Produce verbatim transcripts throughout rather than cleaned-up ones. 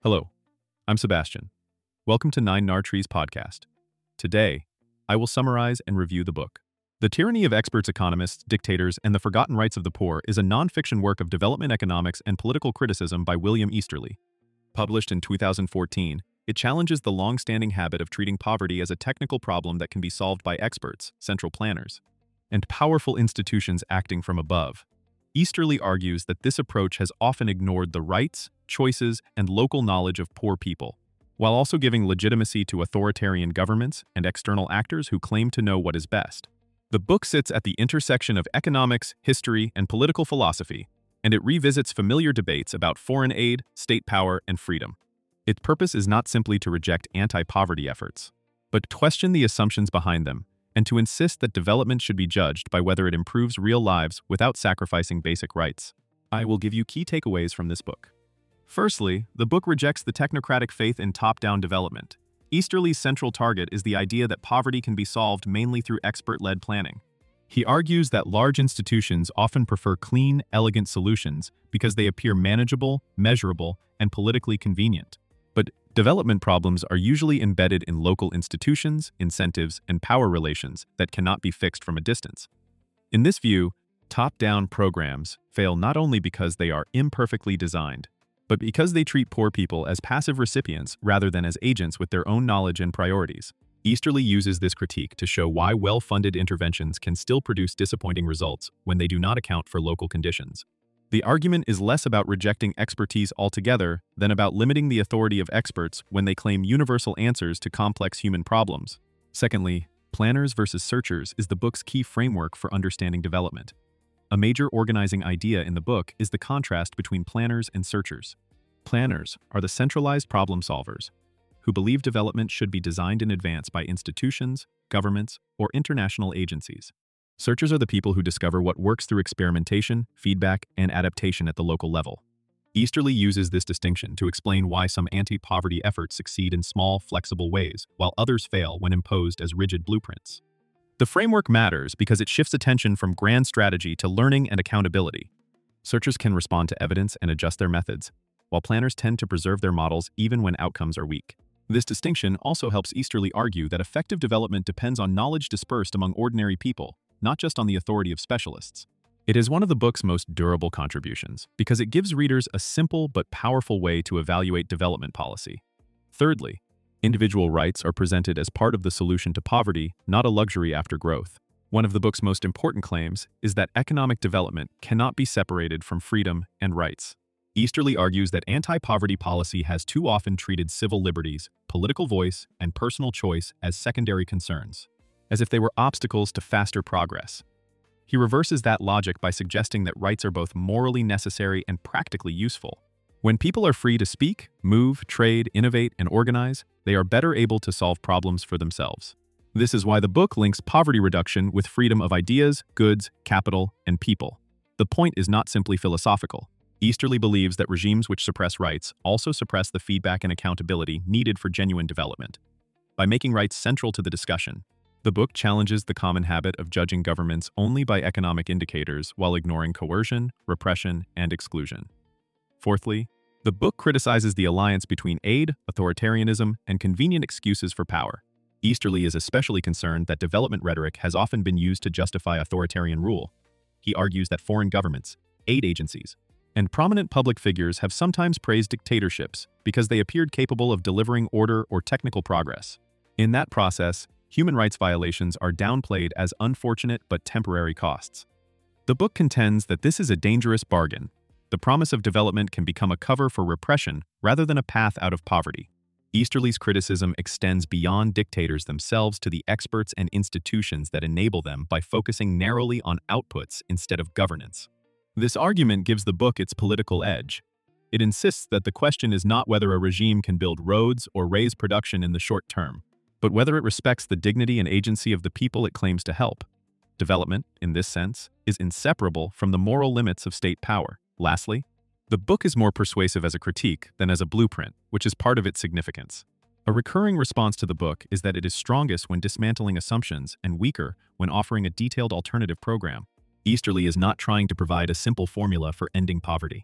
Hello, I'm Sebastian. Welcome to Nine Nar Trees podcast. Today, I will summarize and review the book. The Tyranny of Experts, Economists, Dictators, and the Forgotten Rights of the Poor is a non-fiction work of development economics and political criticism by William Easterly. Published in two thousand fourteen, it challenges the long-standing habit of treating poverty as a technical problem that can be solved by experts, central planners, and powerful institutions acting from above. Easterly argues that this approach has often ignored the rights, choices, and local knowledge of poor people, while also giving legitimacy to authoritarian governments and external actors who claim to know what is best. The book sits at the intersection of economics, history, and political philosophy, and it revisits familiar debates about foreign aid, state power, and freedom. Its purpose is not simply to reject anti-poverty efforts, but to question the assumptions behind them, and to insist that development should be judged by whether it improves real lives without sacrificing basic rights. I will give you key takeaways from this book. Firstly, the book rejects the technocratic faith in top-down development. Easterly's central target is the idea that poverty can be solved mainly through expert-led planning. He argues that large institutions often prefer clean, elegant solutions because they appear manageable, measurable, and politically convenient. But development problems are usually embedded in local institutions, incentives, and power relations that cannot be fixed from a distance. In this view, top-down programs fail not only because they are imperfectly designed, but because they treat poor people as passive recipients rather than as agents with their own knowledge and priorities. Easterly uses this critique to show why well-funded interventions can still produce disappointing results when they do not account for local conditions. The argument is less about rejecting expertise altogether than about limiting the authority of experts when they claim universal answers to complex human problems. Secondly, planners versus searchers is the book's key framework for understanding development. A major organizing idea in the book is the contrast between planners and searchers. Planners are the centralized problem solvers who believe development should be designed in advance by institutions, governments, or international agencies. Searchers are the people who discover what works through experimentation, feedback, and adaptation at the local level. Easterly uses this distinction to explain why some anti-poverty efforts succeed in small, flexible ways, while others fail when imposed as rigid blueprints. The framework matters because it shifts attention from grand strategy to learning and accountability. Searchers can respond to evidence and adjust their methods, while planners tend to preserve their models even when outcomes are weak. This distinction also helps Easterly argue that effective development depends on knowledge dispersed among ordinary people, not just on the authority of specialists. It is one of the book's most durable contributions because it gives readers a simple but powerful way to evaluate development policy. Thirdly, individual rights are presented as part of the solution to poverty, not a luxury after growth. One of the book's most important claims is that economic development cannot be separated from freedom and rights. Easterly argues that anti-poverty policy has too often treated civil liberties, political voice, and personal choice as secondary concerns, as if they were obstacles to faster progress. He reverses that logic by suggesting that rights are both morally necessary and practically useful. When people are free to speak, move, trade, innovate, and organize, they are better able to solve problems for themselves. This is why the book links poverty reduction with freedom of ideas, goods, capital, and people. The point is not simply philosophical. Easterly believes that regimes which suppress rights also suppress the feedback and accountability needed for genuine development. By making rights central to the discussion, the book challenges the common habit of judging governments only by economic indicators while ignoring coercion, repression, and exclusion. Fourthly, the book criticizes the alliance between aid, authoritarianism, and convenient excuses for power. Easterly is especially concerned that development rhetoric has often been used to justify authoritarian rule. He argues that foreign governments, aid agencies, and prominent public figures have sometimes praised dictatorships because they appeared capable of delivering order or technical progress. In that process, human rights violations are downplayed as unfortunate but temporary costs. The book contends that this is a dangerous bargain. The promise of development can become a cover for repression rather than a path out of poverty. Easterly's criticism extends beyond dictators themselves to the experts and institutions that enable them by focusing narrowly on outputs instead of governance. This argument gives the book its political edge. It insists that the question is not whether a regime can build roads or raise production in the short term, but whether it respects the dignity and agency of the people it claims to help. Development, in this sense, is inseparable from the moral limits of state power. Lastly, the book is more persuasive as a critique than as a blueprint, which is part of its significance. A recurring response to the book is that it is strongest when dismantling assumptions and weaker when offering a detailed alternative program. Easterly is not trying to provide a simple formula for ending poverty.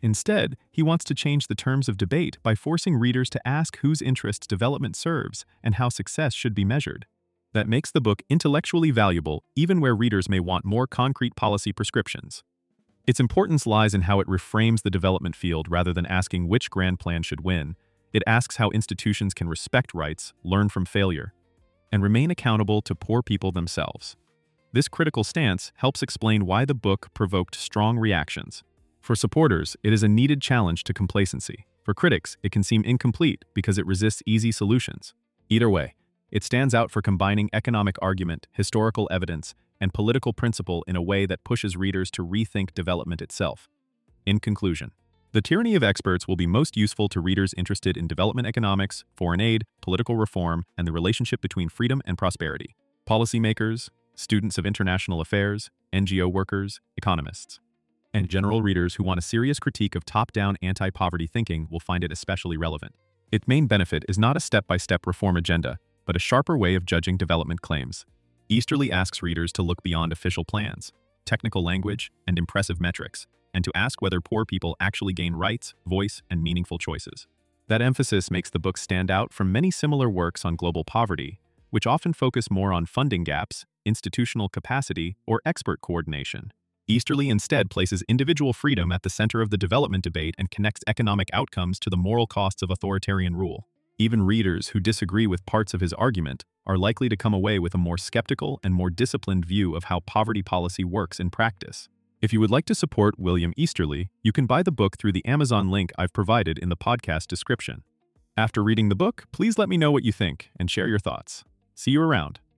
Instead, he wants to change the terms of debate by forcing readers to ask whose interests development serves and how success should be measured. That makes the book intellectually valuable even where readers may want more concrete policy prescriptions. Its importance lies in how it reframes the development field rather than asking which grand plan should win. It asks how institutions can respect rights, learn from failure, and remain accountable to poor people themselves. This critical stance helps explain why the book provoked strong reactions. For supporters, it is a needed challenge to complacency. For critics, it can seem incomplete because it resists easy solutions. Either way, it stands out for combining economic argument, historical evidence, and political principle in a way that pushes readers to rethink development itself. In conclusion, The Tyranny of Experts will be most useful to readers interested in development economics, foreign aid, political reform, and the relationship between freedom and prosperity. Policymakers, students of international affairs, N G O workers, economists, and general readers who want a serious critique of top-down anti-poverty thinking will find it especially relevant. Its main benefit is not a step-by-step reform agenda, but a sharper way of judging development claims. Easterly asks readers to look beyond official plans, technical language, and impressive metrics, and to ask whether poor people actually gain rights, voice, and meaningful choices. That emphasis makes the book stand out from many similar works on global poverty, which often focus more on funding gaps, institutional capacity, or expert coordination. Easterly instead places individual freedom at the center of the development debate and connects economic outcomes to the moral costs of authoritarian rule. Even readers who disagree with parts of his argument are likely to come away with a more skeptical and more disciplined view of how poverty policy works in practice. If you would like to support William Easterly, you can buy the book through the Amazon link I've provided in the podcast description. After reading the book, please let me know what you think and share your thoughts. See you around.